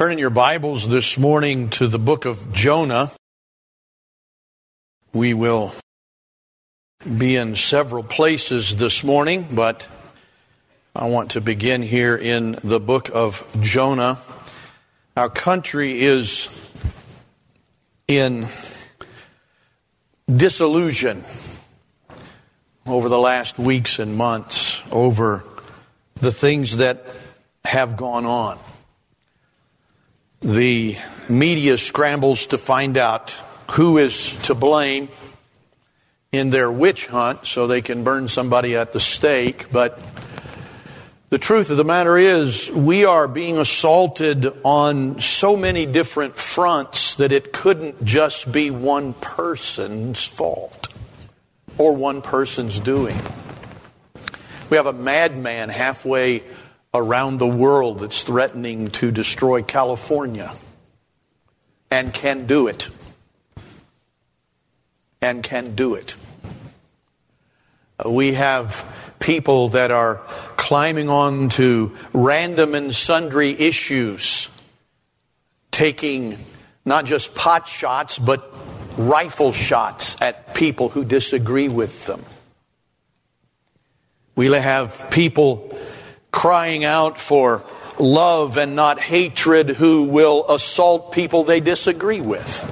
Turn in your Bibles this morning to the book of Jonah. We will be in several places this morning, but I want to begin here in the book of Jonah. Our country is in disillusion over the last weeks and months over the things that have gone on. The media scrambles to find out who is to blame in their witch hunt so they can burn somebody at the stake. But the truth of the matter is we are being assaulted on so many different fronts that it couldn't just be one person's fault or one person's doing. We have a madman halfway around the world that's threatening to destroy California and can do it. And can do it. We have people that are climbing on to random and sundry issues, taking not just pot shots, but rifle shots at people who disagree with them. We have people crying out for love and not hatred who will assault people they disagree with.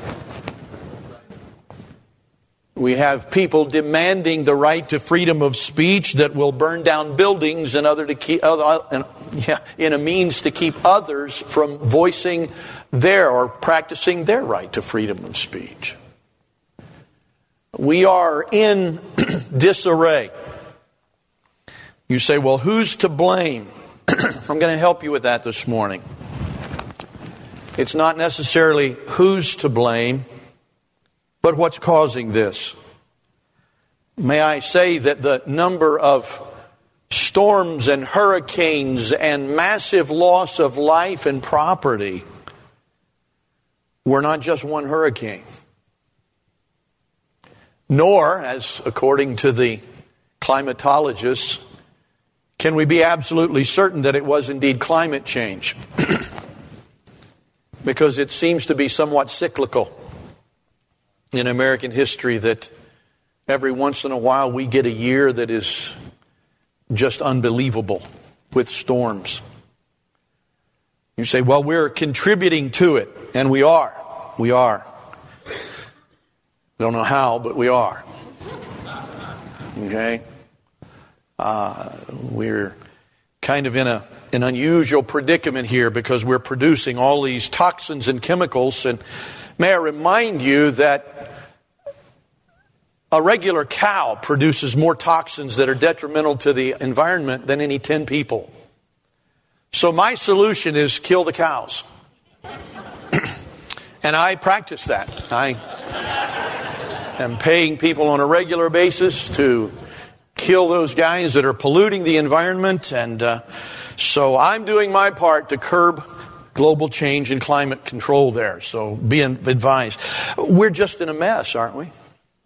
We have people demanding the right to freedom of speech that will burn down buildings in a means to keep others from voicing their or practicing their right to freedom of speech. We are in disarray. You say, well, who's to blame? I'm going to help you with that this morning. It's not necessarily who's to blame, but what's causing this. May I say that the number of storms and hurricanes and massive loss of life and property were not just one hurricane. Nor, as according to the climatologists, can we be absolutely certain that it was indeed climate change? Because it seems to be somewhat cyclical in American history that every once in a while we get a year that is just unbelievable with storms. You say, well, we're contributing to it. And we are. We are. Don't know how, but we are. Okay? We're kind of in an unusual predicament here because we're producing all these toxins and chemicals. And may I remind you that a regular cow produces more toxins that are detrimental to the environment than any 10 people. So my solution is kill the cows. And I practice that. I am paying people on a regular basis to kill those guys that are polluting the environment. And so I'm doing my part to curb global change and climate control there. So be advised. We're just in a mess, aren't we?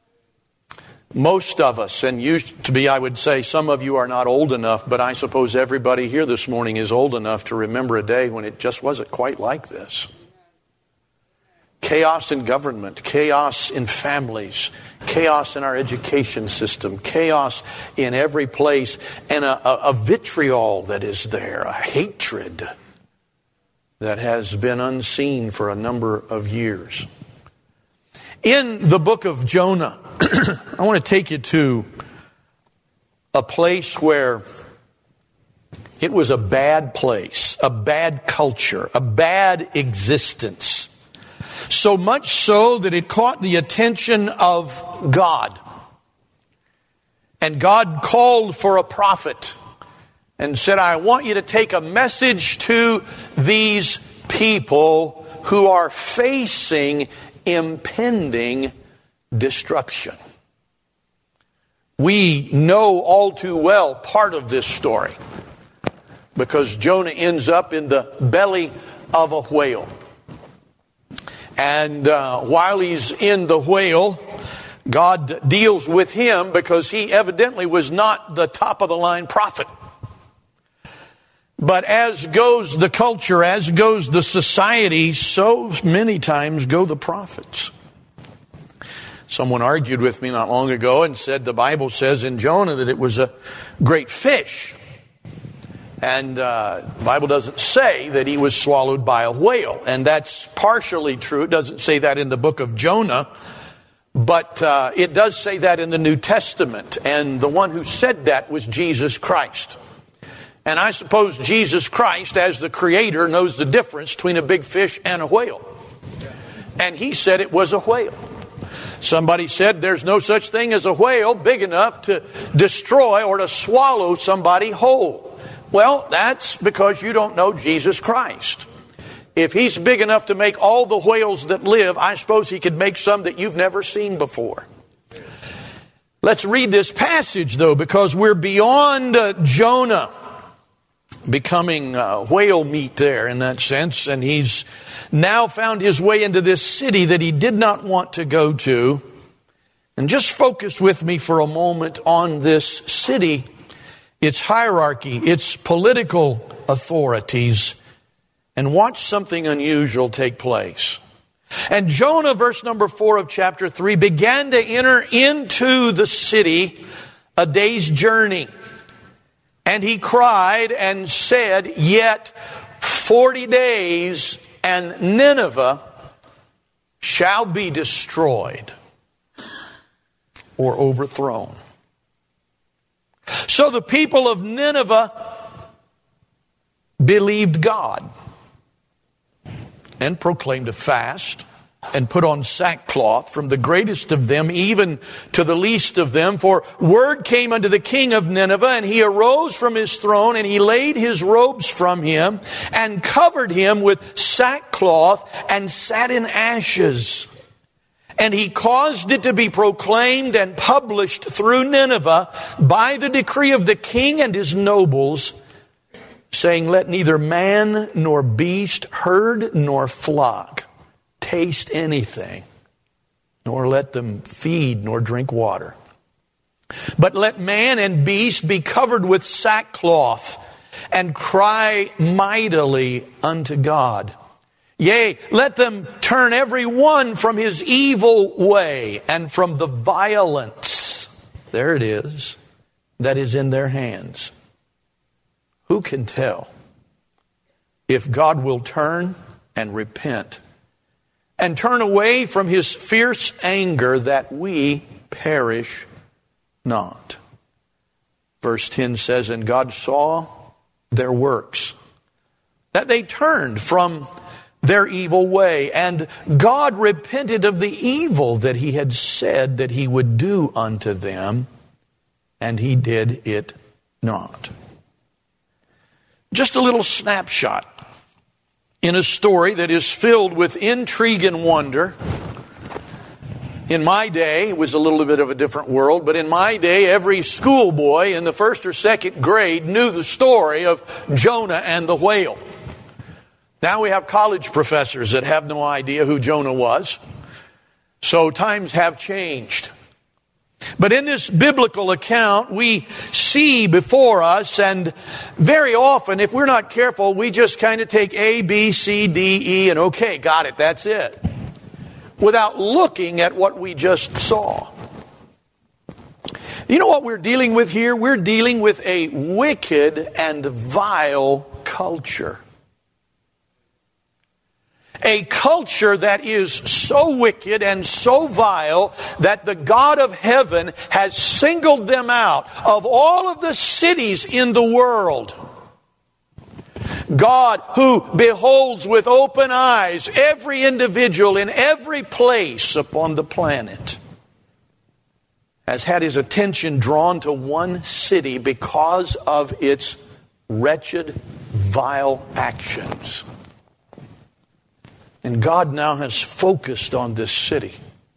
Most of us, and used to be, I would say, some of you are not old enough, but I suppose everybody here this morning is old enough to remember a day when it just wasn't quite like this. Chaos in government, chaos in families, chaos in our education system, chaos in every place, and a vitriol that is there, a hatred that has been unseen for a number of years. In the book of Jonah, I want to take you to a place where it was a bad place, a bad culture, a bad existence. So much so that it caught the attention of God. And God called for a prophet and said, I want you to take a message to these people who are facing impending destruction. We know all too well part of this story because Jonah ends up in the belly of a whale. And while he's in the whale, God deals with him because he evidently was not the top of the line prophet. But as goes the culture, as goes the society, so many times go the prophets. Someone argued with me not long ago and said the Bible says in Jonah that it was a great fish. And the Bible doesn't say that he was swallowed by a whale. And that's partially true. It doesn't say that in the book of Jonah. But it does say that in the New Testament. And the one who said that was Jesus Christ. And I suppose Jesus Christ, as the Creator, knows the difference between a big fish and a whale. And he said it was a whale. Somebody said there's no such thing as a whale big enough to destroy or to swallow somebody whole. Well, that's because you don't know Jesus Christ. If he's big enough to make all the whales that live, I suppose he could make some that you've never seen before. Let's read this passage, though, because we're beyond Jonah becoming whale meat there in that sense. And he's now found his way into this city that he did not want to go to. And just focus with me for a moment on this city, its hierarchy, its political authorities, and watch something unusual take place. And Jonah, verse number 4 of chapter 3, began to enter into the city a day's journey. And he cried and said, yet 40 days and Nineveh shall be destroyed or overthrown. So the people of Nineveh believed God and proclaimed a fast and put on sackcloth, from the greatest of them even to the least of them. For word came unto the king of Nineveh, and he arose from his throne, and he laid his robes from him, and covered him with sackcloth, and sat in ashes. And he caused it to be proclaimed and published through Nineveh by the decree of the king and his nobles, saying, let neither man nor beast, herd nor flock taste anything, nor let them feed nor drink water. But let man and beast be covered with sackcloth, and cry mightily unto God. Yea, let them turn every one from his evil way, and from the violence, there it is, that is in their hands. Who can tell if God will turn and repent and turn away from his fierce anger, that we perish not? Verse 10 says, and God saw their works, that they turned from their evil way, and God repented of the evil that he had said that he would do unto them, and he did it not. Just a little snapshot in a story that is filled with intrigue and wonder. In my day, it was a little bit of a different world, but in my day, every schoolboy in the first or second grade knew the story of Jonah and the whale. Now we have college professors that have no idea who Jonah was. So times have changed. But in this biblical account, we see before us, and very often, if we're not careful, we just kind of take A, B, C, D, E, and okay, got it, that's it, without looking at what we just saw. You know what we're dealing with here? We're dealing with a wicked and vile culture. A culture that is so wicked and so vile that the God of heaven has singled them out of all of the cities in the world. God, who beholds with open eyes every individual in every place upon the planet, has had his attention drawn to one city because of its wretched, vile actions. And God now has focused on this city.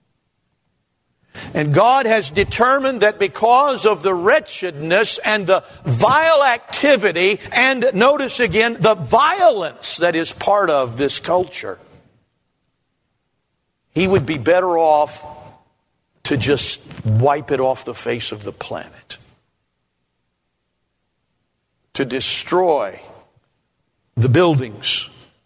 And God has determined that because of the wretchedness and the vile activity, and notice again, the violence that is part of this culture, he would be better off to just wipe it off the face of the planet. To destroy the buildings,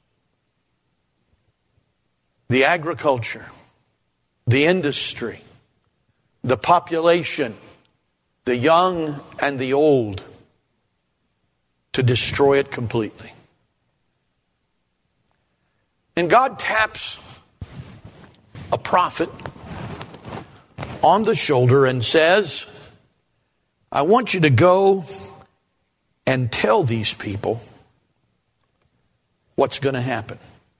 the agriculture, the industry, the population, the young and the old, to destroy it completely. And God taps a prophet on the shoulder and says, I want you to go and tell these people what's going to happen.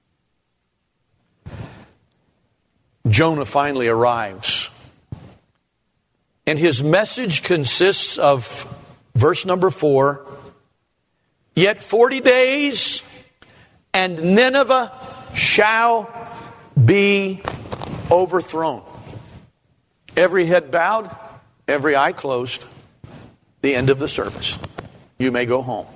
Jonah finally arrives. And his message consists of verse number 4. Yet 40 days and Nineveh shall be overthrown. Every head bowed, every eye closed. The end of the service. You may go home.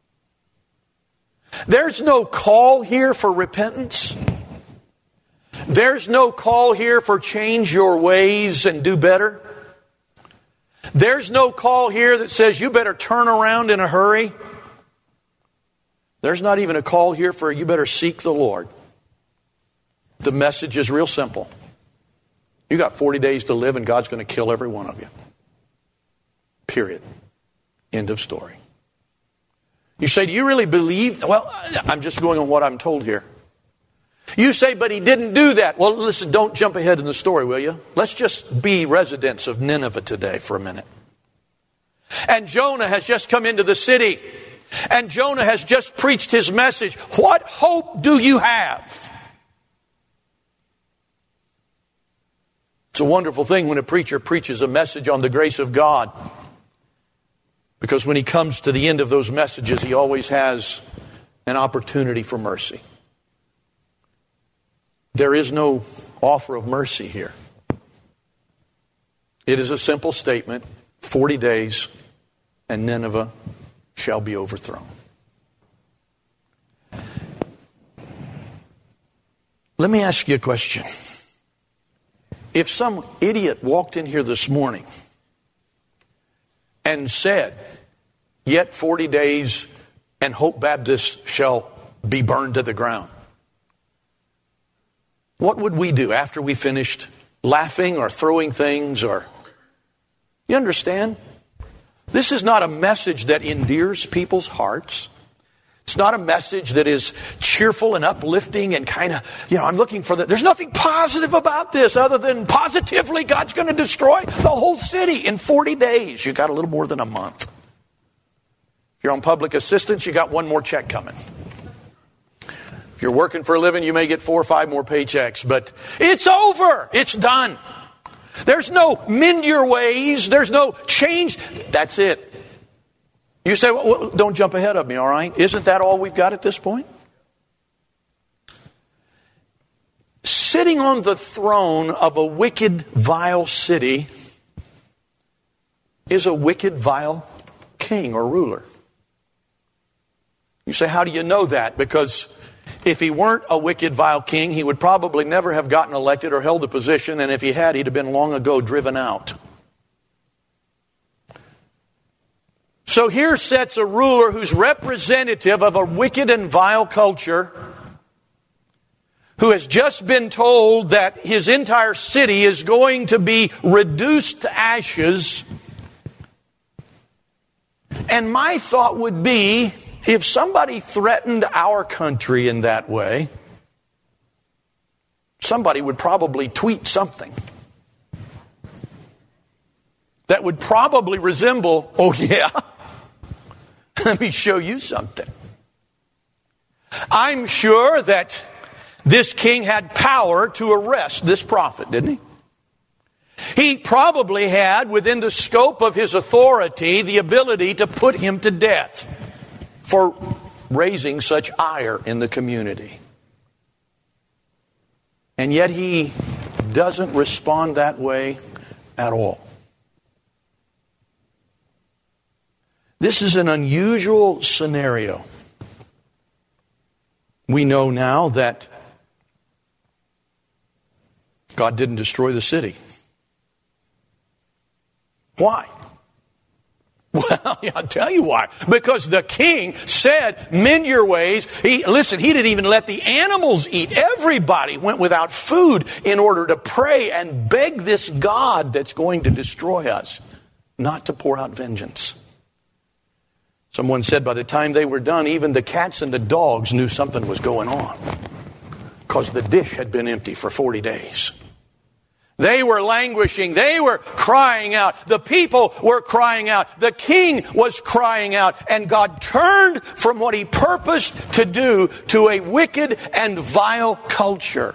There's no call here for repentance. There's no call here for change your ways and do better. There's no call here that says you better turn around in a hurry. There's not even a call here for you better seek the Lord. The message is real simple. You got 40 days to live and God's going to kill every one of you. Period. End of story. You say, do you really believe? Well, I'm just going on what I'm told here. You say, but he didn't do that. Well, listen, don't jump ahead in the story, will you? Let's just be residents of Nineveh today for a minute. And Jonah has just come into the city. And Jonah has just preached his message. What hope do you have? It's a wonderful thing when a preacher preaches a message on the grace of God. Because when he comes to the end of those messages, he always has an opportunity for mercy. There is no offer of mercy here. It is a simple statement, 40 days and Nineveh shall be overthrown. Let me ask you a question. If some idiot walked in here this morning and said, yet 40 days and Hope Baptist shall be burned to the ground, what would we do after we finished laughing or throwing things or... You understand? This is not a message that endears people's hearts. It's not a message that is cheerful and uplifting and kind of, I'm looking for there's nothing positive about this other than positively God's going to destroy the whole city in 40 days. You got a little more than a month. If you're on public assistance, you got one more check coming. If you're working for a living, you may get 4 or 5 more paychecks, but it's over. It's done. There's no mend your ways. There's no change. That's it. You say, well, don't jump ahead of me, all right? Isn't that all we've got at this point? Sitting on the throne of a wicked, vile city is a wicked, vile king or ruler. You say, how do you know that? Because if he weren't a wicked, vile king, he would probably never have gotten elected or held a position, and if he had, he'd have been long ago driven out. So here sits a ruler who's representative of a wicked and vile culture, who has just been told that his entire city is going to be reduced to ashes. And my thought would be, if somebody threatened our country in that way, somebody would probably tweet something that would probably resemble, oh yeah, let me show you something. I'm sure that this king had power to arrest this prophet, didn't he? He probably had, within the scope of his authority, the ability to put him to death for raising such ire in the community. And yet he doesn't respond that way at all. This is an unusual scenario. We know now that God didn't destroy the city. Why? Well, I'll tell you why. Because the king said, mend your ways. He didn't even let the animals eat. Everybody went without food in order to pray and beg this God that's going to destroy us not to pour out vengeance. Someone said by the time they were done, even the cats and the dogs knew something was going on, because the dish had been empty for 40 days. They were languishing. They were crying out. The people were crying out. The king was crying out. And God turned from what he purposed to do to a wicked and vile culture.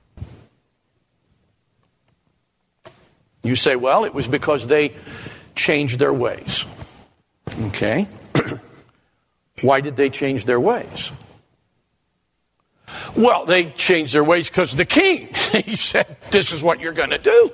You say, well, it was because they changed their ways. Okay. Why did they change their ways? Well, they changed their ways because the king, he said, this is what you're going to do.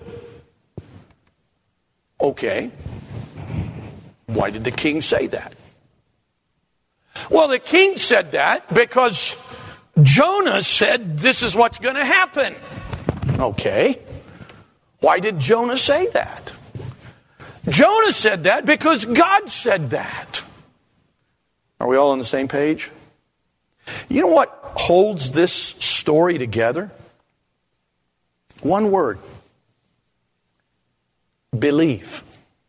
Okay. Why did the king say that? Well, the king said that because Jonah said this is what's going to happen. Okay. Why did Jonah say that? Jonah said that because God said that. Are we all on the same page? You know what holds this story together? One word. Belief.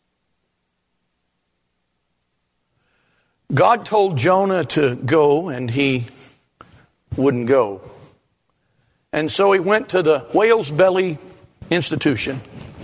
God told Jonah to go, and he wouldn't go. And so he went to the whale's belly institution.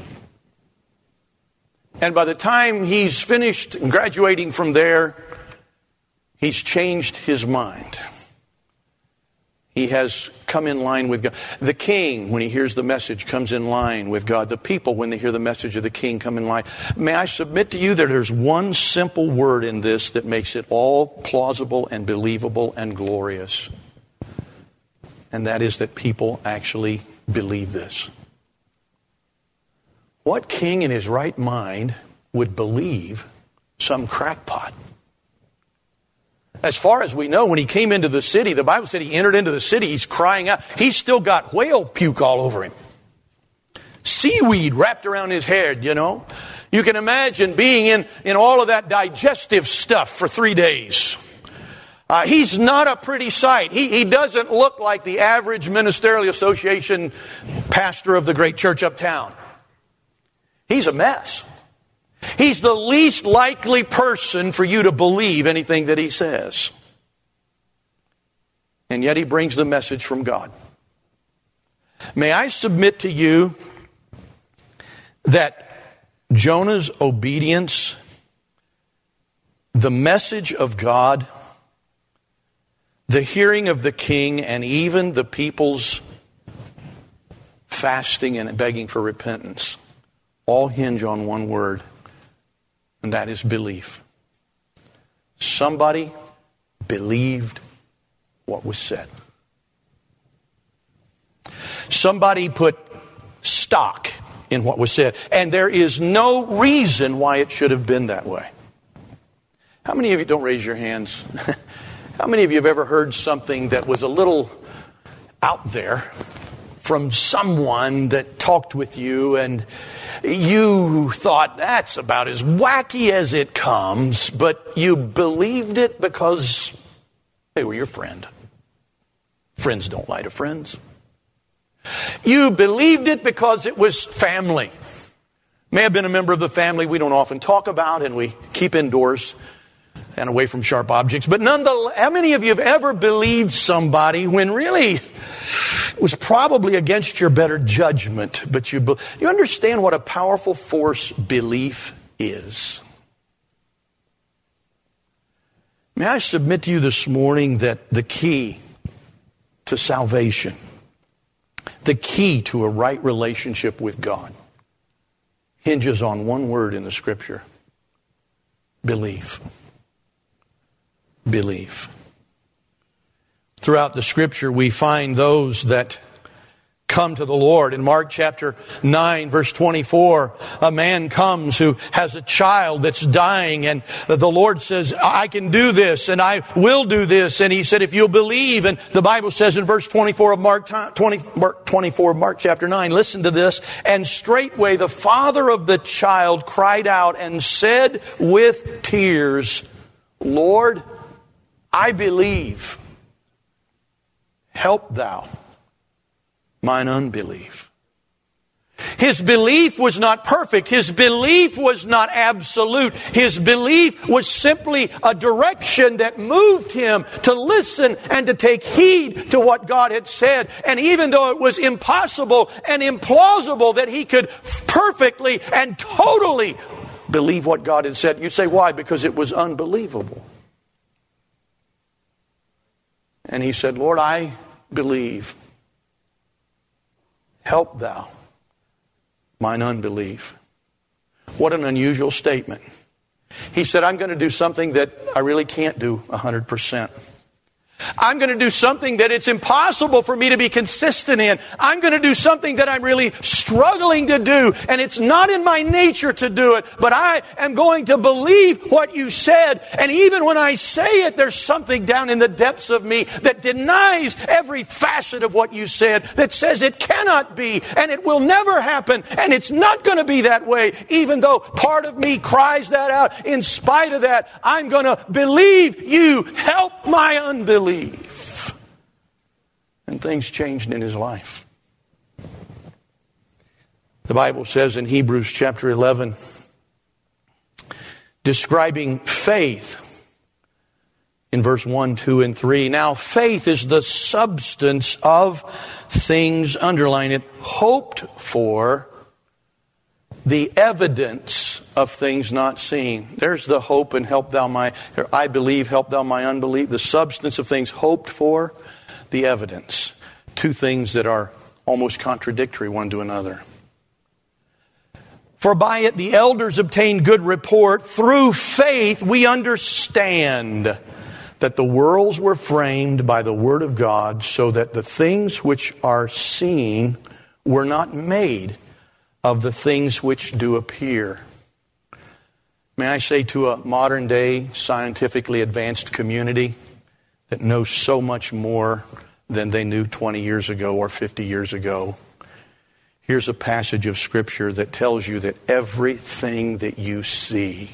And by the time he's finished graduating from there, he's changed his mind. He has come in line with God. The king, when he hears the message, comes in line with God. The people, when they hear the message of the king, come in line. May I submit to you that there's one simple word in this that makes it all plausible and believable and glorious. And that is that people actually believe this. What king in his right mind would believe some crackpot? As far as we know, when he came into the city, the Bible said he entered into the city, he's crying out. He's still got whale puke all over him. Seaweed wrapped around his head, you know. You can imagine being in all of that digestive stuff for 3 days. He's not a pretty sight. He doesn't look like the average Ministerial Association pastor of the great church uptown. He's a mess. He's the least likely person for you to believe anything that he says. And yet he brings the message from God. May I submit to you that Jonah's obedience, the message of God, the hearing of the king, and even the people's fasting and begging for repentance, all hinge on one word. And that is belief. Somebody believed what was said. Somebody put stock in what was said. And there is no reason why it should have been that way. How many of you, don't raise your hands, how many of you have ever heard something that was a little out there from someone that talked with you and you thought that's about as wacky as it comes, but you believed it because they were your friend. Friends don't lie to friends. You believed it because it was family. May have been a member of the family we don't often talk about and we keep indoors and away from sharp objects. But nonetheless, how many of you have ever believed somebody when really it was probably against your better judgment, but you understand what a powerful force belief is? May I submit to you this morning that the key to salvation, the key to a right relationship with God, hinges on one word in the Scripture: belief. Belief. Throughout the Scripture, we find those that come to the Lord. In Mark chapter 9, verse 24, a man comes who has a child that's dying, and the Lord says, I can do this, and I will do this. And he said, if you'll believe, and the Bible says in verse 24 of Mark chapter 9, listen to this, and straightway the father of the child cried out and said with tears, Lord, I believe. Help thou mine unbelief. His belief was not perfect. His belief was not absolute. His belief was simply a direction that moved him to listen and to take heed to what God had said. And even though it was impossible and implausible that he could perfectly and totally believe what God had said, you'd say, why? Because it was unbelievable. And he said, Lord, I believe. Help thou mine unbelief. What an unusual statement. He said, I'm going to do something that I really can't do 100%. I'm going to do something that it's impossible for me to be consistent in. I'm going to do something that I'm really struggling to do, and it's not in my nature to do it, but I am going to believe what you said. And even when I say it, there's something down in the depths of me that denies every facet of what you said, that says it cannot be, and it will never happen, and it's not going to be that way. Even though part of me cries that out, in spite of that, I'm going to believe you. Help my unbelief. And things changed in his life. The Bible says in Hebrews chapter 11, describing faith in verse 1, 2, and 3. Now faith is the substance of things, underline it, hoped for, the evidence of things not seen. There's the hope and help thou my, I believe, help thou my unbelief. The substance of things hoped for, the evidence. Two things that are almost contradictory one to another. For by it the elders obtained good report. Through faith we understand that the worlds were framed by the word of God, so that the things which are seen were not made of the things which do appear. May I say to a modern day, scientifically advanced community that knows so much more than they knew 20 years ago or 50 years ago, here's a passage of Scripture that tells you that everything that you see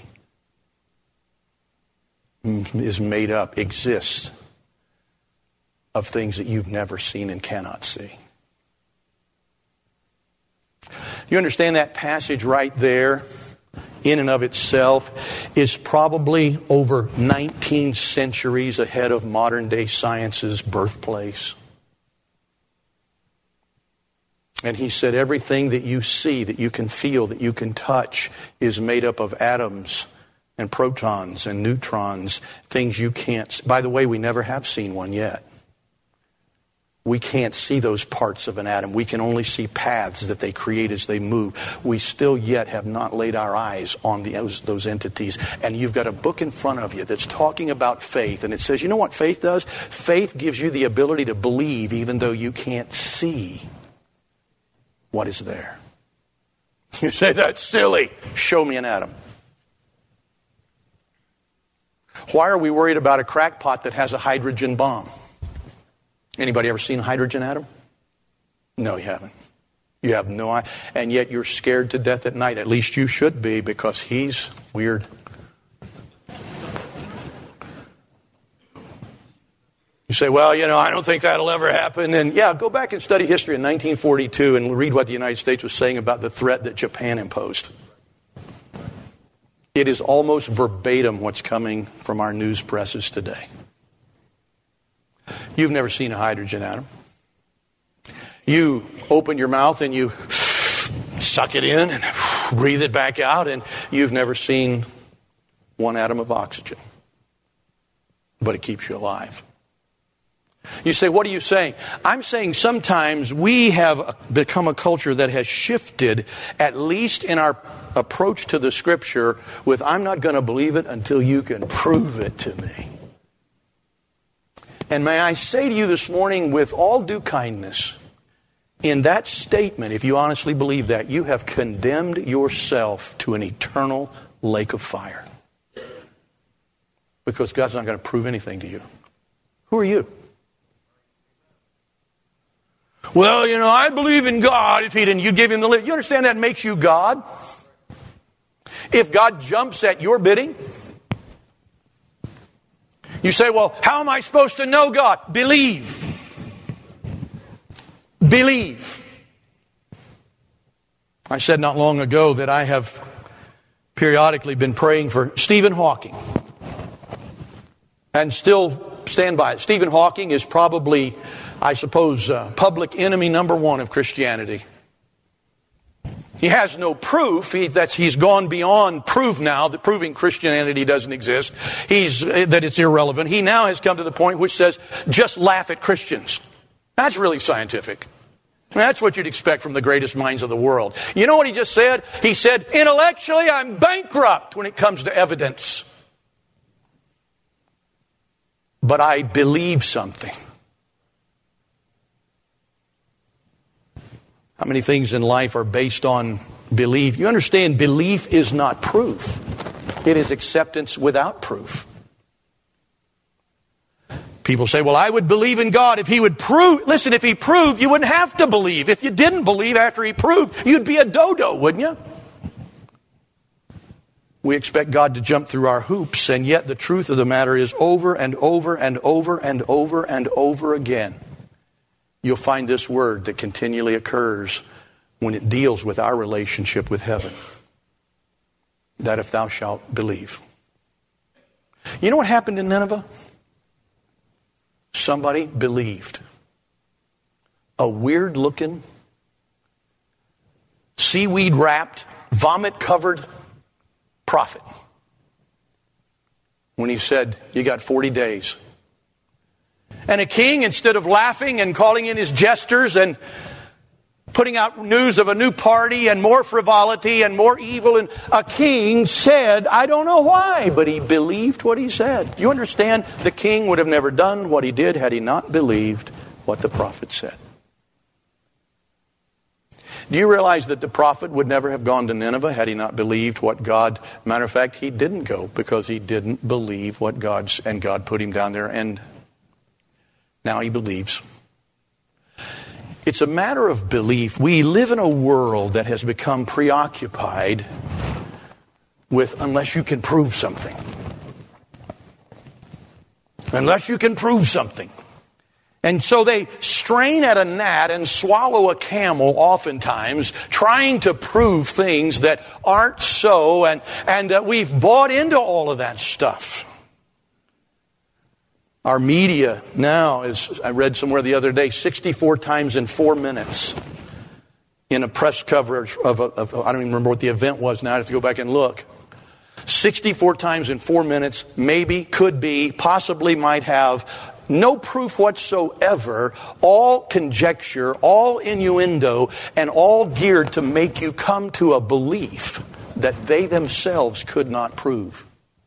is made up, exists, of things that you've never seen and cannot see. You understand that passage right there, in and of itself, is probably over 19 centuries ahead of modern day science's birthplace. And he said everything that you see, that you can feel, that you can touch, is made up of atoms and protons and neutrons, things you can't see. By the way, we never have seen one yet. We can't see those parts of an atom. We can only see paths that they create as they move. We still yet have not laid our eyes on those entities. And you've got a book in front of you that's talking about faith. And it says, you know what faith does? Faith gives you the ability to believe even though you can't see what is there. You say, that's silly. Show me an atom. Why are we worried about a crackpot that has a hydrogen bomb? Anybody ever seen a hydrogen atom? No, you haven't. You have no idea. And yet you're scared to death at night. At least you should be, because he's weird. You say, well, I don't think that'll ever happen. And yeah, go back and study history in 1942 and read what the United States was saying about the threat that Japan imposed. It is almost verbatim what's coming from our news presses today. You've never seen a hydrogen atom. You open your mouth and you suck it in and breathe it back out, and you've never seen one atom of oxygen. But it keeps you alive. You say, what are you saying? I'm saying sometimes we have become a culture that has shifted, at least in our approach to the Scripture, with I'm not going to believe it until you can prove it to me. And may I say to you this morning with all due kindness, In that statement, if you honestly believe that, you have condemned yourself to an eternal lake of fire. Because God's not going to prove anything to you. Who are you? Well, I believe in God. If He didn't, you'd give Him the list. You understand that makes you God? If God jumps at your bidding, you say, well, how am I supposed to know God? Believe. Believe. I said not long ago that I have periodically been praying for Stephen Hawking. And still stand by it. Stephen Hawking is probably, I suppose, public enemy number one of Christianity. He has no proof. He's gone beyond proof now, that proving Christianity doesn't exist. That it's irrelevant. He now has come to the point which says, just laugh at Christians. That's really scientific. That's what you'd expect from the greatest minds of the world. You know what he just said? He said, intellectually, I'm bankrupt when it comes to evidence. But I believe something. How many things in life are based on belief? You understand, belief is not proof. It is acceptance without proof. People say, well, I would believe in God if He would prove. Listen, if He proved, you wouldn't have to believe. If you didn't believe after He proved, you'd be a dodo, wouldn't you? We expect God to jump through our hoops, and yet the truth of the matter is over and over and over and over and over again, you'll find this word that continually occurs when it deals with our relationship with heaven. That if thou shalt believe. You know what happened in Nineveh? Somebody believed. A weird-looking, seaweed-wrapped, vomit-covered prophet. When he said, you got 40 days. And a king, instead of laughing and calling in his jesters and putting out news of a new party and more frivolity and more evil, and a king said, I don't know why, but he believed what he said. You understand? The king would have never done what he did had he not believed what the prophet said. Do you realize that the prophet would never have gone to Nineveh had he not believed what God... Matter of fact, he didn't go because he didn't believe what God put him down there, and now he believes. It's a matter of belief. We live in a world that has become preoccupied with unless you can prove something. Unless you can prove something. And so they strain at a gnat and swallow a camel oftentimes, trying to prove things that aren't so, and we've bought into all of that stuff. Our media now is, I read somewhere the other day, 64 times in 4 minutes in a press coverage of I don't even remember what the event was now. I have to go back and look. 64 times in 4 minutes, maybe, could be, possibly might have, no proof whatsoever, all conjecture, all innuendo, and all geared to make you come to a belief that they themselves could not prove.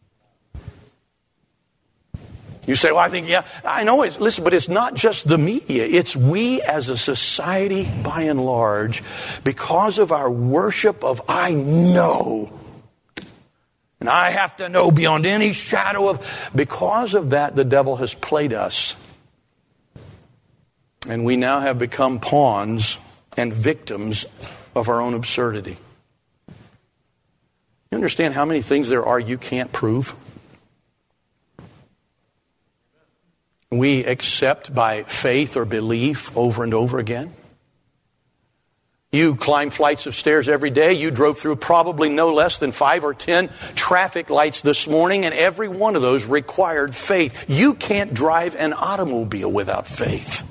You say, well, I think, yeah, I know it's, listen, but it's not just the media. It's we as a society, by and large, because of our worship of I know. And I have to know beyond any shadow of, because of that, the devil has played us. And we now have become pawns and victims of our own absurdity. You understand how many things there are you can't prove? We accept by faith or belief over and over again. You climb flights of stairs every day. You drove through probably no less than 5 or 10 traffic lights this morning, and every one of those required faith. You can't drive an automobile without faith.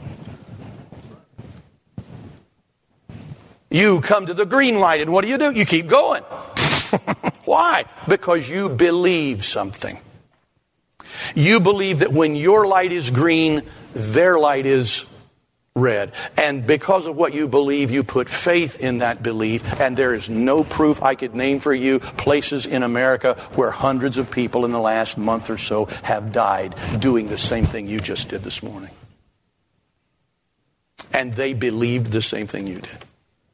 You come to the green light, and what do? You keep going. Why? Because you believe something. You believe that when your light is green, their light is red. And because of what you believe, you put faith in that belief. And there is no proof I could name for you places in America where hundreds of people in the last month or so have died doing the same thing you just did this morning. and they believed the same thing you did.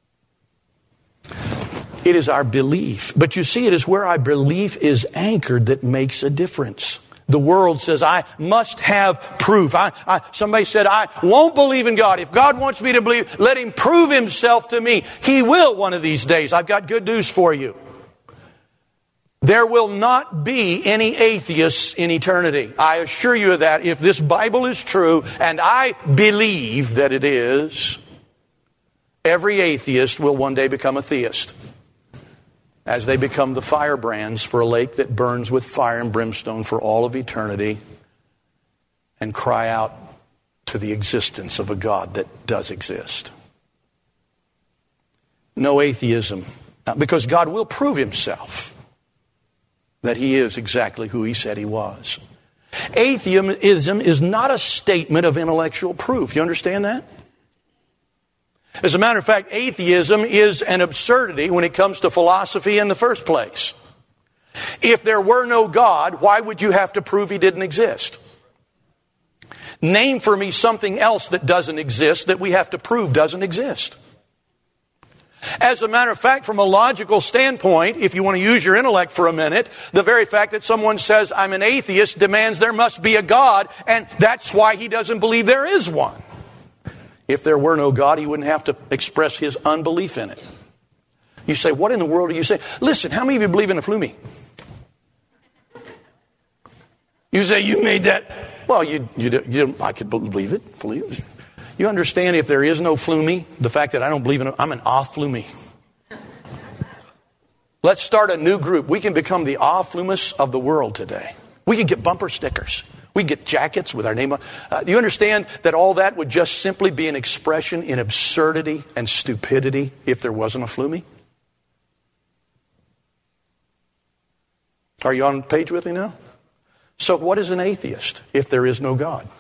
It is our belief. But you see, it is where our belief is anchored that makes a difference. The world says, I must have proof. Somebody said, I won't believe in God. If God wants me to believe, let Him prove Himself to me. He will one of these days. I've got good news for you. There will not be any atheists in eternity. I assure you of that. If this Bible is true, and I believe that it is, every atheist will one day become a theist, as they become the firebrands for a lake that burns with fire and brimstone for all of eternity, and cry out to the existence of a God that does exist. No atheism, because God will prove Himself that He is exactly who He said He was. Atheism is not a statement of intellectual proof. You understand that? As a matter of fact, atheism is an absurdity when it comes to philosophy in the first place. If there were no God, why would you have to prove He didn't exist? Name for me something else that doesn't exist that we have to prove doesn't exist. As a matter of fact, from a logical standpoint, if you want to use your intellect for a minute, the very fact that someone says, I'm an atheist, demands there must be a God, and that's why he doesn't believe there is one. If there were no God, he wouldn't have to express his unbelief in it. You say, what in the world are you saying? Listen, how many of you believe in a flumie? You say, you made that. Well, I could believe it. You understand, if there is no flumie, the fact that I don't believe in it, I'm an off-flumie. Let's start a new group. We can become the off-flumists of the world today. We can get bumper stickers. We can get jackets with our name on. Do you understand that all that would just simply be an expression in absurdity and stupidity if there wasn't a flumie? Are you on page with me now? So what is an atheist if there is no God?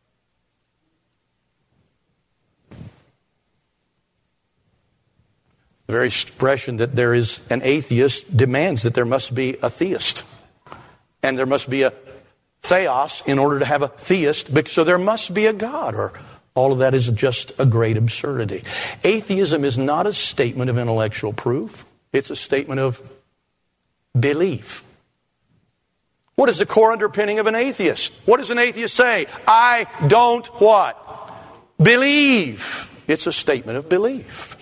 The very expression that there is an atheist demands that there must be a theist. And there must be a theos in order to have a theist. So there must be a God, or all of that is just a great absurdity. Atheism is not a statement of intellectual proof. It's a statement of belief. What is the core underpinning of an atheist? What does an atheist say? I don't what? Believe. It's a statement of belief.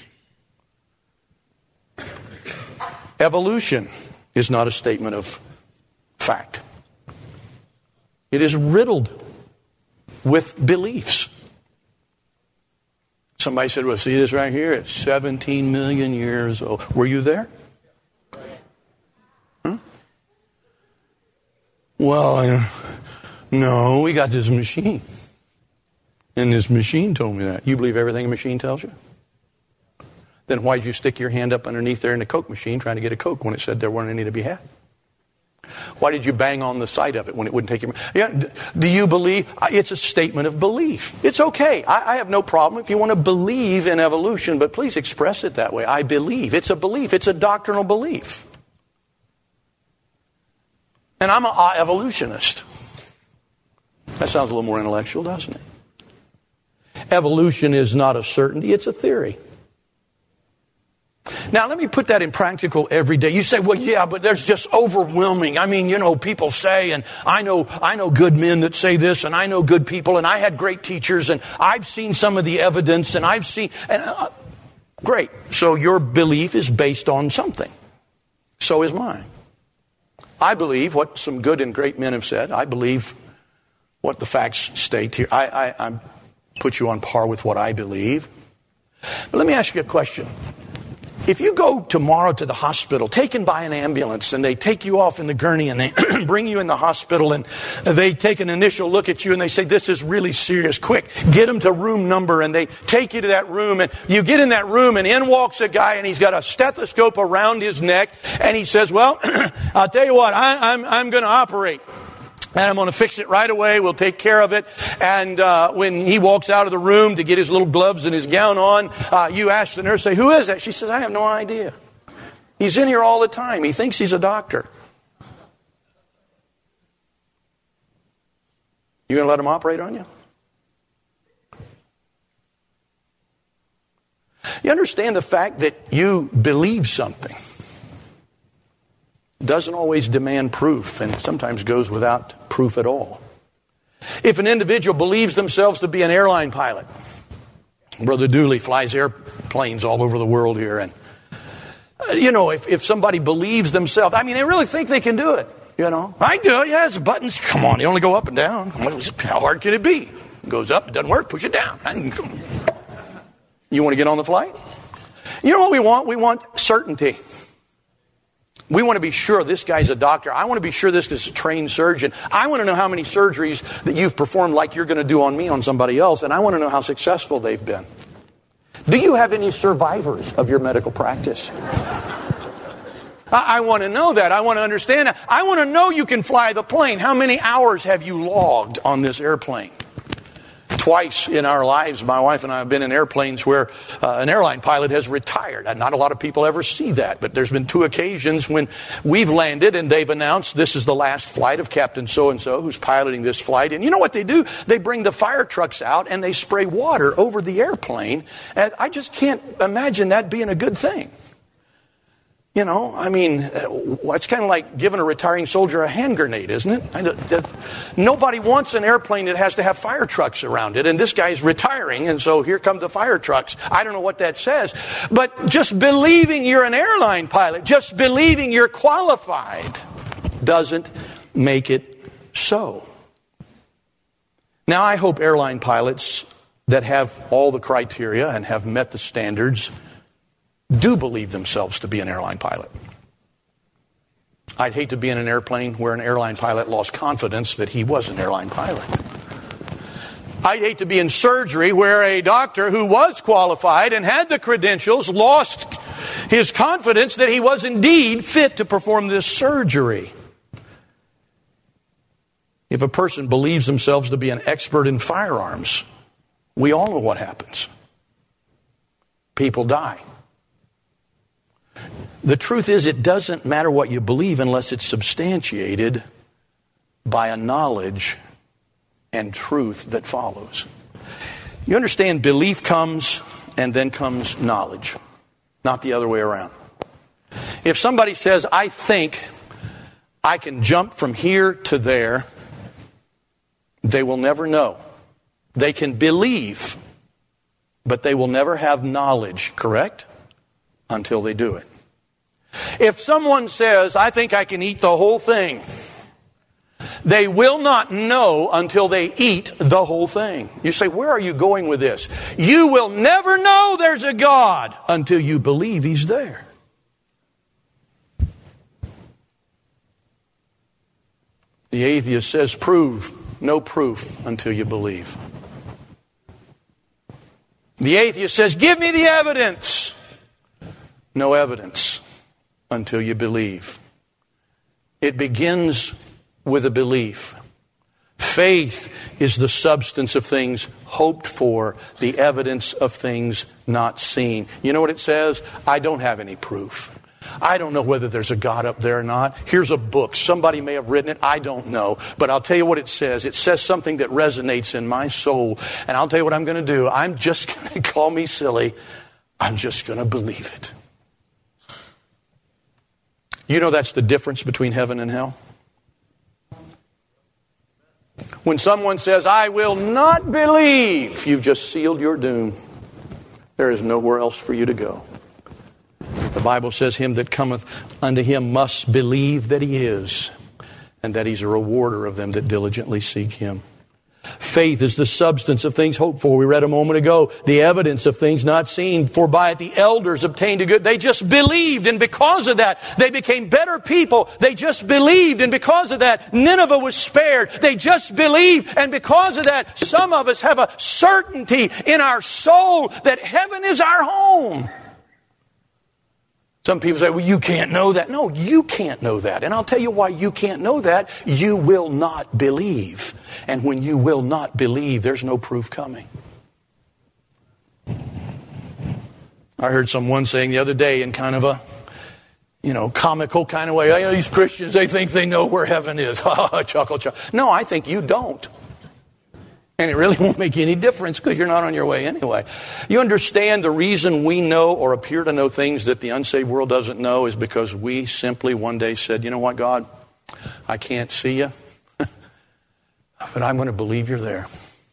Evolution is not a statement of fact. It is riddled with beliefs. Somebody said, well, see this right here? It's 17 million years old. Were you there? Huh? Well, no, we got this machine. And this machine told me that. You believe everything a machine tells you? Then why did you stick your hand up underneath there in the Coke machine trying to get a Coke when it said there weren't any to be had? Why did you bang on the side of it when it wouldn't take your... Do you believe? It's a statement of belief. It's okay. I have no problem if you want to believe in evolution, but please express it that way. I believe. It's a belief. It's a doctrinal belief. And I'm an evolutionist. That sounds a little more intellectual, doesn't it? Evolution is not a certainty. It's a theory. Now, let me put that in practical every day. You say, well, yeah, but there's just overwhelming. I mean, people say, and I know good men that say this, and I know good people, and I had great teachers, and I've seen some of the evidence, and I've seen... Great. So your belief is based on something. So is mine. I believe what some good and great men have said. I believe what the facts state here. I put you on par with what I believe. But let me ask you a question. If you go tomorrow to the hospital, taken by an ambulance, and they take you off in the gurney and they bring you in the hospital and they take an initial look at you and they say, this is really serious, quick, get them to room number, and they take you to that room, and you get in that room and in walks a guy and he's got a stethoscope around his neck and he says, well, I'll tell you what, I'm going to operate. And I'm going to fix it right away. We'll take care of it. And when he walks out of the room to get his little gloves and his gown on, you ask the nurse, say, who is that? She says, I have no idea. He's in here all the time. He thinks he's a doctor. You going to let him operate on you? You understand the fact that you believe something doesn't always demand proof, and sometimes goes without proof at all. If an individual believes themselves to be an airline pilot, Brother Dooley flies airplanes all over the world here, and if somebody believes themselves, they really think they can do it. I do it. Yeah, it's buttons. Come on, they only go up and down. How hard can it be? It goes up, it doesn't work, push it down. You want to get on the flight? You know what we want? We want certainty. We want to be sure this guy's a doctor. I want to be sure this is a trained surgeon. I want to know how many surgeries that you've performed like you're going to do on me on somebody else, and I want to know how successful they've been. Do you have any survivors of your medical practice? I want to know that. I want to understand that. I want to know you can fly the plane. How many hours have you logged on this airplane? Twice in our lives, my wife and I have been in airplanes where an airline pilot has retired. Not a lot of people ever see that, but there's been 2 occasions when we've landed and they've announced this is the last flight of Captain so-and-so who's piloting this flight. And you know what they do? They bring the fire trucks out and they spray water over the airplane. And I just can't imagine that being a good thing. It's kind of like giving a retiring soldier a hand grenade, isn't it? Nobody wants an airplane that has to have fire trucks around it, and this guy's retiring, and so here come the fire trucks. I don't know what that says, but just believing you're an airline pilot, just believing you're qualified, doesn't make it so. Now, I hope airline pilots that have all the criteria and have met the standards do believe themselves to be an airline pilot. I'd hate to be in an airplane where an airline pilot lost confidence that he was an airline pilot. I'd hate to be in surgery where a doctor who was qualified and had the credentials lost his confidence that he was indeed fit to perform this surgery. If a person believes themselves to be an expert in firearms, we all know what happens. People die. The truth is, it doesn't matter what you believe unless it's substantiated by a knowledge and truth that follows. You understand, belief comes and then comes knowledge, not the other way around. If somebody says, I think I can jump from here to there, they will never know. They can believe, but they will never have knowledge, correct? Until they do it. If someone says, I think I can eat the whole thing, they will not know until they eat the whole thing. You say, where are you going with this? You will never know there's a God until you believe He's there. The atheist says, prove. No proof until you believe. The atheist says, give me the evidence. No evidence until you believe. It begins with a belief. Faith is the substance of things hoped for, the evidence of things not seen. You know what it says? I don't have any proof. I don't know whether there's a God up there or not. Here's a book. Somebody may have written it. I don't know. But I'll tell you what it says. It says something that resonates in my soul. And I'll tell you what I'm going to do. I'm just going to call me silly. I'm just going to believe it. You know that's the difference between heaven and hell? When someone says, I will not believe, you've just sealed your doom. There is nowhere else for you to go. The Bible says, him that cometh unto Him must believe that He is, and that He's a rewarder of them that diligently seek Him. Faith is the substance of things hoped for. We read a moment ago, the evidence of things not seen. For by it the elders obtained a good. They just believed, and because of that, they became better people. They just believed, and because of that, Nineveh was spared. They just believed, and because of that, some of us have a certainty in our soul that heaven is our home. Some people say, well, you can't know that. No, you can't know that. And I'll tell you why you can't know that. You will not believe. And when you will not believe, there's no proof coming. I heard someone saying the other day in kind of a, comical kind of way, these Christians, they think they know where heaven is. Chuckle, chuckle. No, I think you don't. And it really won't make any difference because you're not on your way anyway. You understand the reason we know or appear to know things that the unsaved world doesn't know is because we simply one day said, you know what, God, I can't see you, but I'm going to believe you're there.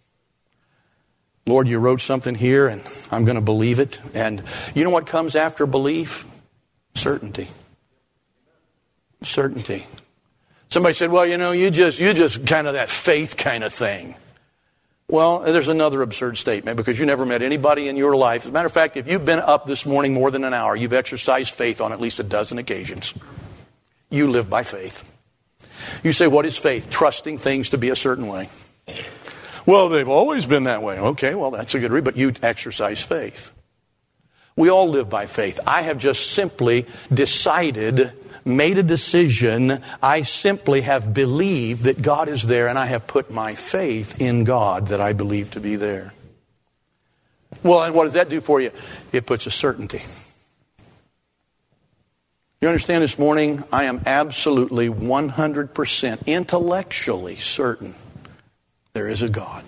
Lord, you wrote something here and I'm going to believe it. And you know what comes after belief? Certainty. Certainty. Somebody said, well, you just kind of that faith kind of thing. Well, there's another absurd statement because you never met anybody in your life. As a matter of fact, if you've been up this morning more than an hour, you've exercised faith on at least a dozen occasions. You live by faith. You say, what is faith? Trusting things to be a certain way. Well, they've always been that way. Okay, well, that's a good reason, but you exercise faith. We all live by faith. I have just simply made a decision. I simply have believed that God is there, and I have put my faith in God that I believe to be there. Well, and what does that do for you? It puts a certainty. You understand this morning, I am absolutely 100% intellectually certain there is a God.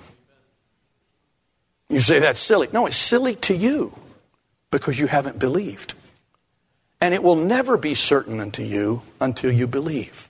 You say that's silly. No, it's silly to you because you haven't believed. And it will never be certain unto you until you believe.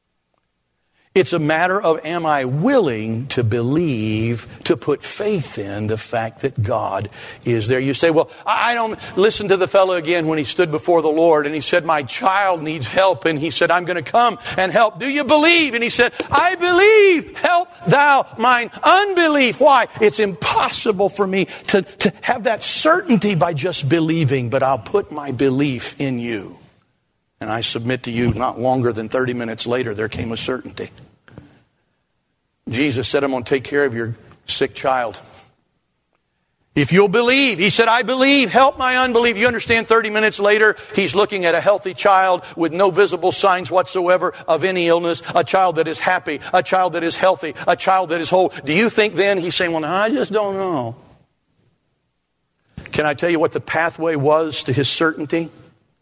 It's a matter of, am I willing to believe, to put faith in the fact that God is there? You say, well, I don't listen to the fellow again when he stood before the Lord and he said, my child needs help. And he said, I'm going to come and help. Do you believe? And he said, I believe. Help thou mine unbelief. Why? It's impossible for me to have that certainty by just believing, but I'll put my belief in you. And I submit to you, not longer than 30 minutes later, there came a certainty. Jesus said, I'm going to take care of your sick child. If you'll believe. He said, I believe. Help my unbelief. You understand, 30 minutes later, he's looking at a healthy child with no visible signs whatsoever of any illness. A child that is happy. A child that is healthy. A child that is whole. Do you think then he's saying, well, no, I just don't know. Can I tell you what the pathway was to his certainty?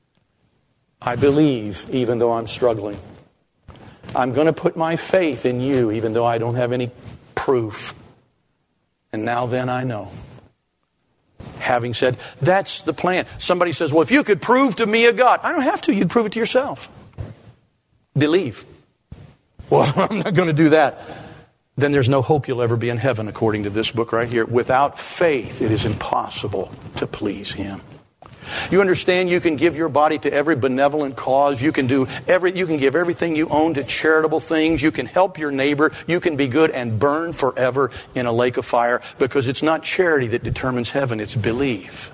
I believe even though I'm struggling. I'm going to put my faith in you even though I don't have any proof. And now then I know. Having said, that's the plan. Somebody says, well, if you could prove to me a God. I don't have to. You'd prove it to yourself. Believe. Well, I'm not going to do that. Then there's no hope you'll ever be in heaven according to this book right here. Without faith, it is impossible to please Him. You understand you can give your body to every benevolent cause. You can give everything you own to charitable things. You can help your neighbor. You can be good and burn forever in a lake of fire because it's not charity that determines heaven, it's belief.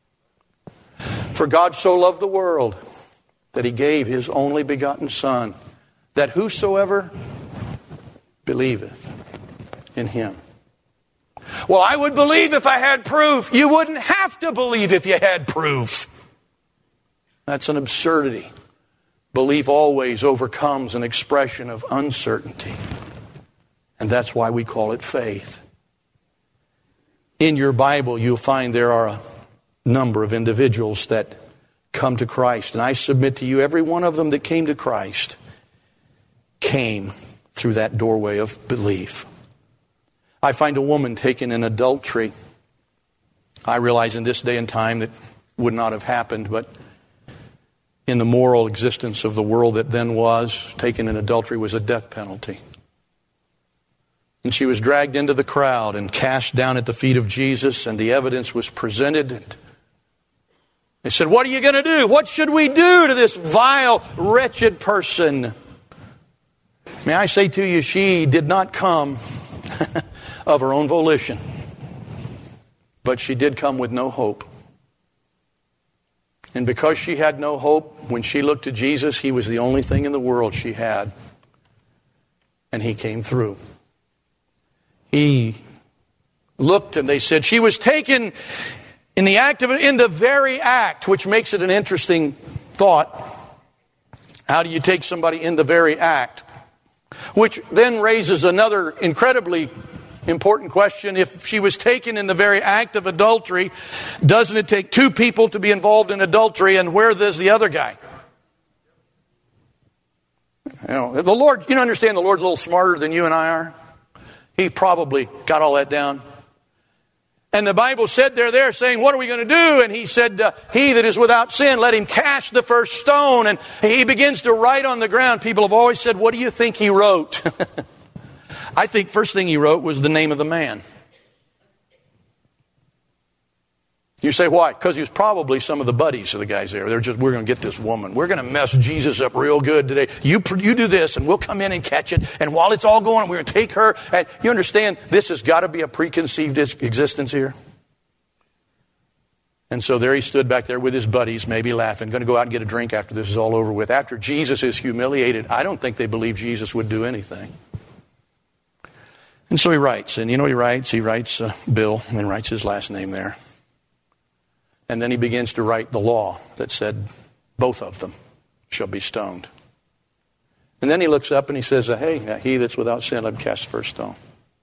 For God so loved the world that He gave His only begotten Son, that whosoever believeth in Him. Well, I would believe if I had proof. You wouldn't have to believe if you had proof. That's an absurdity. Belief always overcomes an expression of uncertainty. And that's why we call it faith. In your Bible, you'll find there are a number of individuals that come to Christ. And I submit to you, every one of them that came to Christ came through that doorway of belief. I find a woman taken in adultery. I realize in this day and time that would not have happened, but in the moral existence of the world that then was, taken in adultery was a death penalty. And she was dragged into the crowd and cast down at the feet of Jesus, and the evidence was presented. They said, what are you going to do? What should we do to this vile, wretched person? May I say to you, she did not come of her own volition. But she did come with no hope. And because she had no hope, when she looked to Jesus, He was the only thing in the world she had. And He came through. He looked and they said she was taken in the very act, which makes it an interesting thought. How do you take somebody in the very act? Which then raises another incredibly important question. If she was taken in the very act of adultery, doesn't it take two people to be involved in adultery, and where is the other guy? The Lord, you understand the Lord's a little smarter than you and I are? He probably got all that down. And the Bible said they're there saying, what are we going to do? And he said, he that is without sin, let him cast the first stone. And he begins to write on the ground. People have always said, what do you think he wrote? I think first thing he wrote was the name of the man. You say, why? Because he was probably some of the buddies of the guys there. They're just, we're going to get this woman. We're going to mess Jesus up real good today. You do this and we'll come in and catch it. And while it's all going on, we're going to take her. And you understand, this has got to be a preconceived existence here. And so there he stood back there with his buddies, maybe laughing, going to go out and get a drink after this is all over with. After Jesus is humiliated, I don't think they believe Jesus would do anything. And so he writes. And you know what he writes? He writes Bill and writes his last name there. And then he begins to write the law that said both of them shall be stoned. And then he looks up and he says, hey, he that's without sin, let him cast the first stone.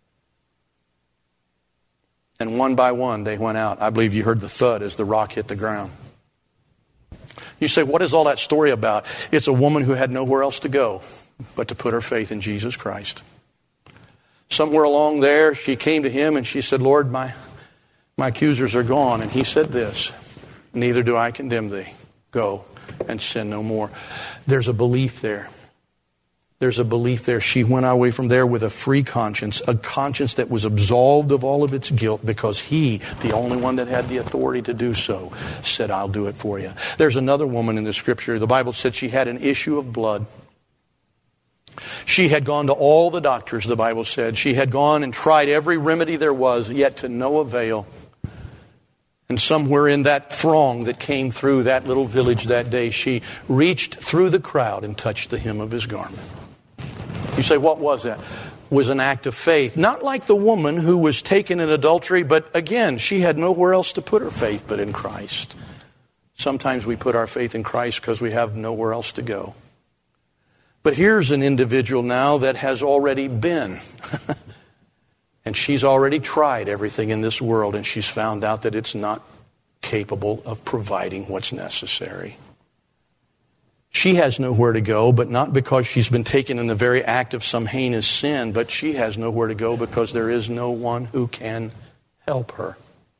And one by one they went out. I believe you heard the thud as the rock hit the ground. You say, what is all that story about? It's a woman who had nowhere else to go but to put her faith in Jesus Christ. Somewhere along there, she came to him and she said, Lord, my accusers are gone. And he said this, neither do I condemn thee. Go and sin no more. There's a belief there. There's a belief there. She went away from there with a free conscience, a conscience that was absolved of all of its guilt because he, the only one that had the authority to do so, said, I'll do it for you. There's another woman in the scripture. The Bible said she had an issue of blood. She had gone to all the doctors, the Bible said. She had gone and tried every remedy there was, yet to no avail. And somewhere in that throng that came through that little village that day, she reached through the crowd and touched the hem of his garment. You say, what was that? It was an act of faith. Not like the woman who was taken in adultery, but again, she had nowhere else to put her faith but in Christ. Sometimes we put our faith in Christ because we have nowhere else to go. But here's an individual now that has already been. And she's already tried everything in this world, and she's found out that it's not capable of providing what's necessary. She has nowhere to go, but not because she's been taken in the very act of some heinous sin, but she has nowhere to go because there is no one who can help her.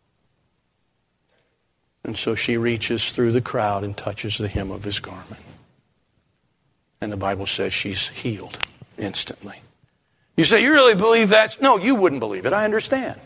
And so she reaches through the crowd and touches the hem of his garment. And the Bible says she's healed instantly. You say, you really believe that? No, you wouldn't believe it. I understand.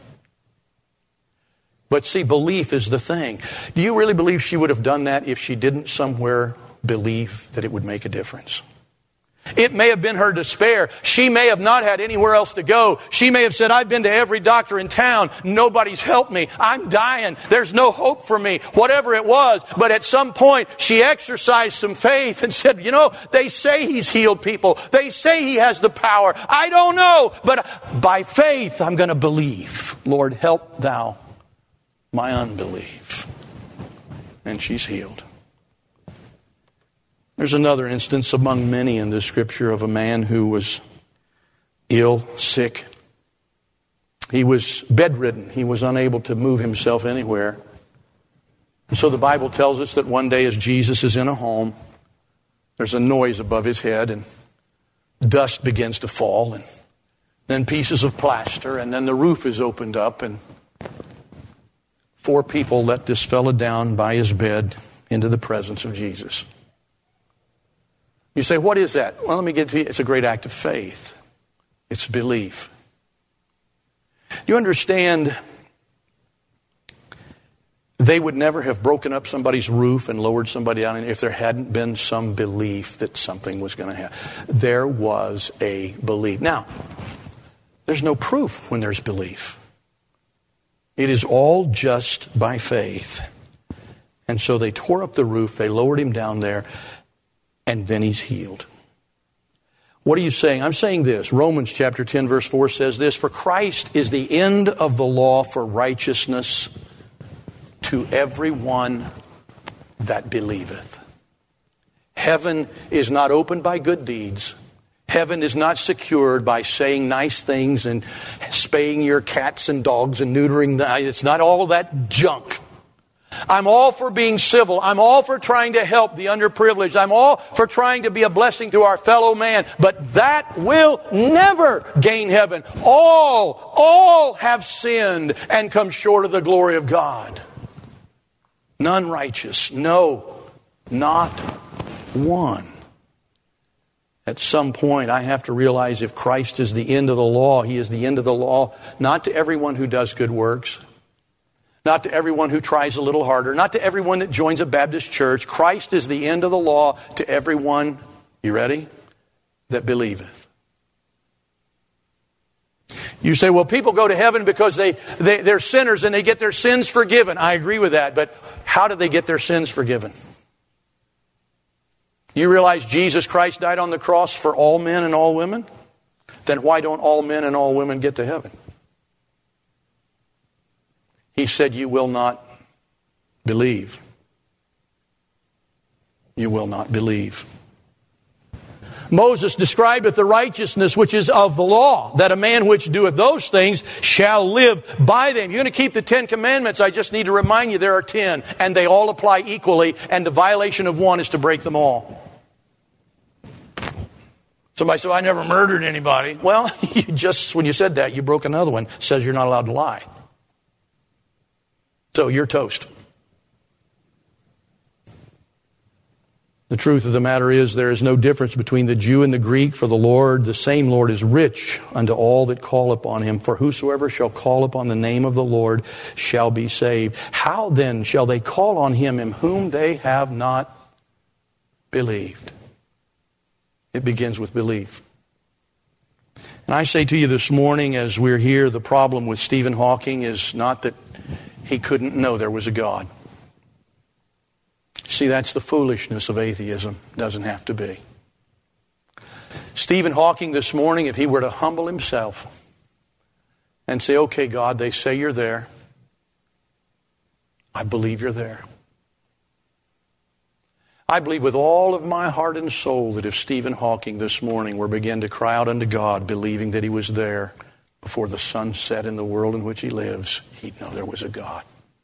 But see, belief is the thing. Do you really believe she would have done that if she didn't somewhere believe that it would make a difference? It may have been her despair. She may have not had anywhere else to go. She may have said, I've been to every doctor in town. Nobody's helped me. I'm dying. There's no hope for me. Whatever it was. But at some point, she exercised some faith and said, you know, they say he's healed people. They say he has the power. I don't know. But by faith, I'm going to believe. Lord, help thou my unbelief. And she's healed. There's another instance among many in the scripture of a man who was ill, sick. He was bedridden. He was unable to move himself anywhere. And so the Bible tells us that one day as Jesus is in a home, there's a noise above his head and dust begins to fall and then pieces of plaster and then the roof is opened up and 4 people let this fellow down by his bed into the presence of Jesus. You say, what is that? Well, let me get to you. It's a great act of faith. It's belief. You understand, they would never have broken up somebody's roof and lowered somebody down if there hadn't been some belief that something was going to happen. There was a belief. Now, there's no proof when there's belief. It is all just by faith. And so they tore up the roof, they lowered him down there, and then he's healed. What are you saying? I'm saying this. Romans chapter 10 verse 4 says this, for Christ is the end of the law for righteousness to everyone that believeth. Heaven is not opened by good deeds. Heaven is not secured by saying nice things and spaying your cats and dogs and neutering them. It's not all that junk. I'm all for being civil. I'm all for trying to help the underprivileged. I'm all for trying to be a blessing to our fellow man. But that will never gain heaven. All have sinned and come short of the glory of God. None righteous. No, not one. At some point, I have to realize if Christ is the end of the law, He is the end of the law, not to everyone who does good works, not to everyone who tries a little harder, not to everyone that joins a Baptist church. Christ is the end of the law to everyone, you ready, that believeth. You say, well, people go to heaven because they're sinners and they get their sins forgiven. I agree with that, but how do they get their sins forgiven? You realize Jesus Christ died on the cross for all men and all women? Then why don't all men and all women get to heaven? He said, you will not believe. You will not believe. Moses describeth the righteousness which is of the law, that a man which doeth those things shall live by them. You're going to keep the 10 commandments. I just need to remind you there are 10, and they all apply equally, and the violation of one is to break them all. Somebody said, I never murdered anybody. Well, when you said that, you broke another one. It says you're not allowed to lie. So you're toast. The truth of the matter is there is no difference between the Jew and the Greek, for the Lord, the same Lord, is rich unto all that call upon Him. For whosoever shall call upon the name of the Lord shall be saved. How then shall they call on Him in whom they have not believed? It begins with belief. And I say to you this morning as we're here, the problem with Stephen Hawking is not that he couldn't know there was a God. See, that's the foolishness of atheism. Doesn't have to be. Stephen Hawking this morning, if he were to humble himself and say, okay, God, they say you're there. I believe you're there. I believe with all of my heart and soul that if Stephen Hawking this morning were begin to cry out unto God, believing that He was there before the sun set in the world in which he lives, he'd know there was a God.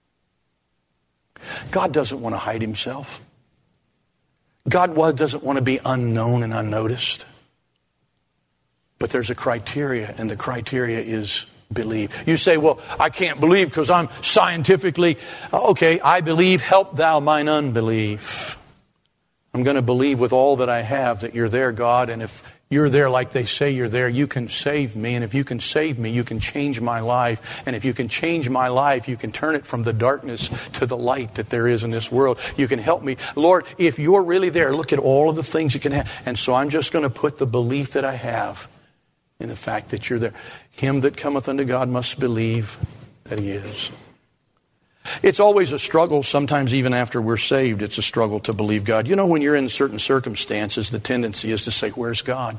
God doesn't want to hide Himself. God doesn't want to be unknown and unnoticed. But there's a criteria, and the criteria is believe. You say, well, I can't believe because I'm scientifically... Okay, I believe, help thou mine unbelief. I'm going to believe with all that I have that you're there, God, and if you're there like they say you're there, you can save me, and if you can save me, you can change my life, and if you can change my life, you can turn it from the darkness to the light that there is in this world. You can help me. Lord, if you're really there, look at all of the things you can have. And so I'm just going to put the belief that I have in the fact that you're there. Him that cometh unto God must believe that He is. It's always a struggle, sometimes even after we're saved, it's a struggle to believe God. You know, when you're in certain circumstances, the tendency is to say, where's God?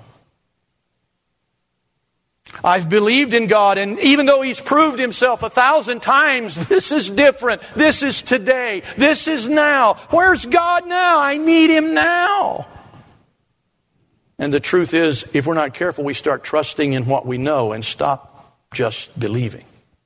I've believed in God, and even though He's proved Himself 1,000 times, this is different. This is today. This is now. Where's God now? I need Him now. And the truth is, if we're not careful, we start trusting in what we know and stop just believing.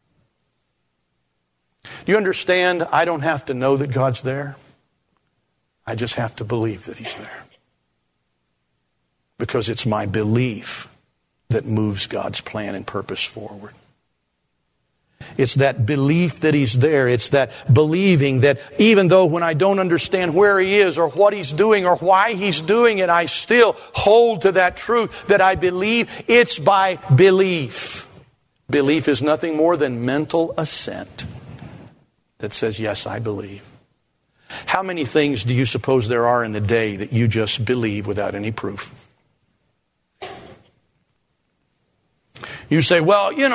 Do you understand? I don't have to know that God's there. I just have to believe that He's there. Because it's my belief that moves God's plan and purpose forward. It's that belief that He's there. It's that believing that even though when I don't understand where He is or what He's doing or why He's doing it, I still hold to that truth that I believe. It's by belief. Belief is nothing more than mental assent that says, yes, I believe. How many things do you suppose there are in the day that you just believe without any proof? You say, well, do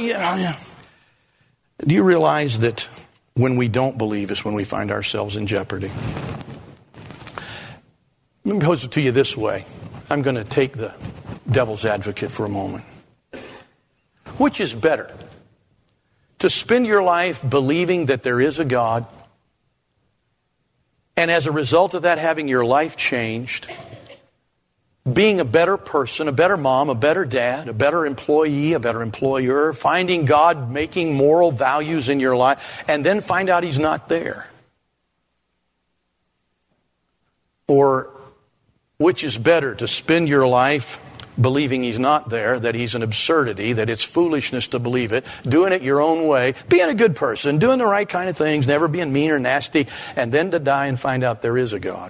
you realize that when we don't believe is when we find ourselves in jeopardy? Let me pose it to you this way. I'm going to take the devil's advocate for a moment. Which is better? To spend your life believing that there is a God, and as a result of that having your life changed, being a better person, a better mom, a better dad, a better employee, a better employer, finding God making moral values in your life, and then find out He's not there. Or which is better, to spend your life believing He's not there, that He's an absurdity, that it's foolishness to believe it, doing it your own way, being a good person, doing the right kind of things, never being mean or nasty, and then to die and find out there is a God?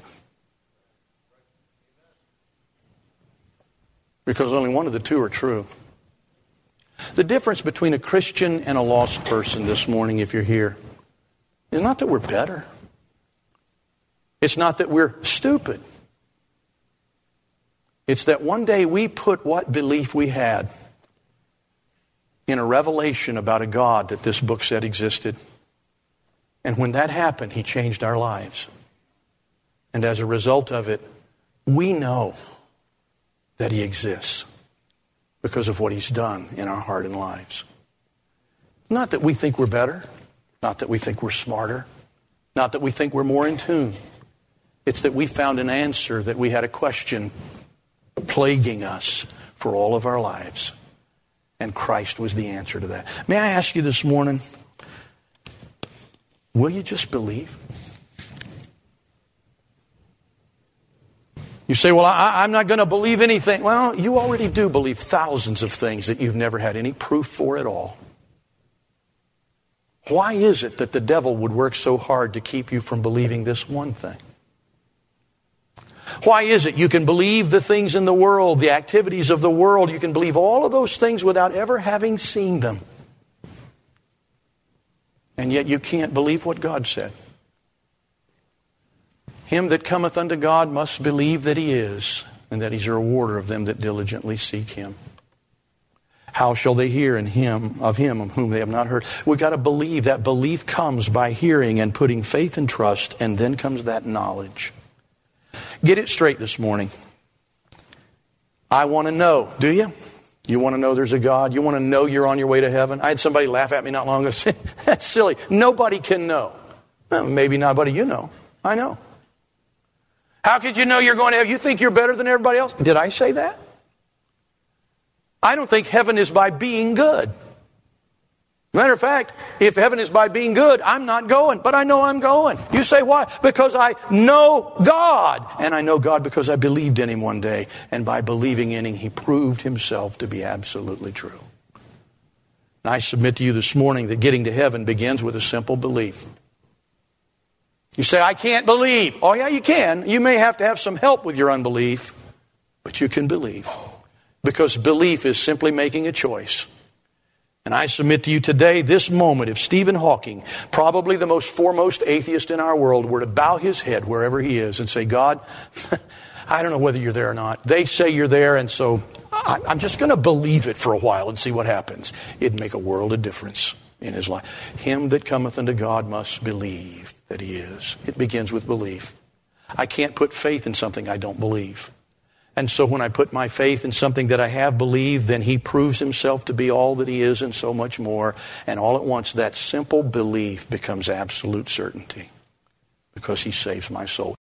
Because only one of the two are true. The difference between a Christian and a lost person this morning, if you're here, is not that we're better. It's not that we're stupid. It's that one day we put what belief we had in a revelation about a God that this book said existed. And when that happened, He changed our lives. And as a result of it, we know that He exists because of what He's done in our heart and lives. Not that we think we're better, not that we think we're smarter, not that we think we're more in tune. It's that we found an answer, that we had a question plaguing us for all of our lives. And Christ was the answer to that. May I ask you this morning, will you just believe? You say, well, I'm not going to believe anything. Well, you already do believe thousands of things that you've never had any proof for at all. Why is it that the devil would work so hard to keep you from believing this one thing? Why is it you can believe the things in the world, the activities of the world, you can believe all of those things without ever having seen them? And yet you can't believe what God said. Him that cometh unto God must believe that He is, and that He's a rewarder of them that diligently seek Him. How shall they hear of Him of whom they have not heard? We've got to believe. That belief comes by hearing and putting faith and trust, and then comes that knowledge. Get it straight this morning. I want to know. Do you? You want to know there's a God? You want to know you're on your way to heaven? I had somebody laugh at me not long ago and say, that's silly. Nobody can know. Well, maybe nobody you know. I know. How could you know you're going to heaven? You think you're better than everybody else? Did I say that? I don't think heaven is by being good. Matter of fact, if heaven is by being good, I'm not going, but I know I'm going. You say why? Because I know God. And I know God because I believed in Him one day. And by believing in Him, He proved Himself to be absolutely true. And I submit to you this morning that getting to heaven begins with a simple belief. You say, I can't believe. Oh yeah, you can. You may have to have some help with your unbelief, but you can believe. Because belief is simply making a choice. And I submit to you today, this moment, if Stephen Hawking, probably the most foremost atheist in our world, were to bow his head wherever he is and say, God, I don't know whether you're there or not. They say you're there, and so I'm just going to believe it for a while and see what happens. It'd make a world of difference in his life. Him that cometh unto God must believe that He is. It begins with belief. I can't put faith in something I don't believe. And so when I put my faith in something that I have believed, then He proves Himself to be all that He is and so much more. And all at once, that simple belief becomes absolute certainty. Because He saves my soul.